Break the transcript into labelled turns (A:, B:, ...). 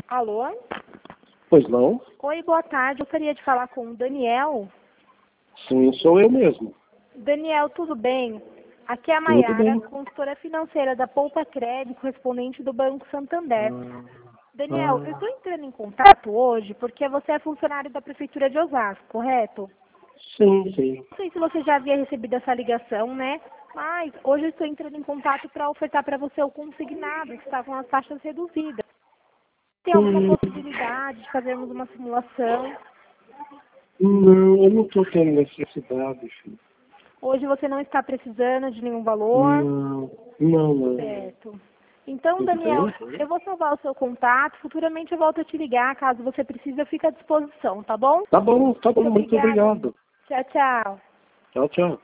A: Alô?
B: Pois não?
A: Oi, boa tarde. Eu gostaria de falar com o Daniel.
B: Sim, sou eu mesmo.
A: Daniel, tudo bem? Aqui é a
B: Tudo
A: Maiara,
B: bem.
A: consultora financeira da Poupa Crédito, correspondente do Banco Santander. Daniel, eu estou entrando em contato hoje porque você é funcionário da Prefeitura de Osasco, correto?
B: Sim.
A: Não sei se você já havia recebido essa ligação, né? Mas hoje eu estou entrando em contato para ofertar para você o consignado, que está com as taxas reduzidas. Tem alguma possibilidade de fazermos uma simulação?
B: Não, eu não estou tendo necessidade, filho.
A: Hoje você não está precisando de nenhum valor?
B: Não.
A: Certo. Então,
B: Tudo
A: Daniel,
B: bem?
A: eu vou salvar o seu contato. Futuramente eu volto a te ligar. Caso você precise, eu fico à disposição, tá bom?
B: Tá bom, muito
A: Muito obrigada.
B: obrigado.
A: Tchau, tchau.
B: Tchau.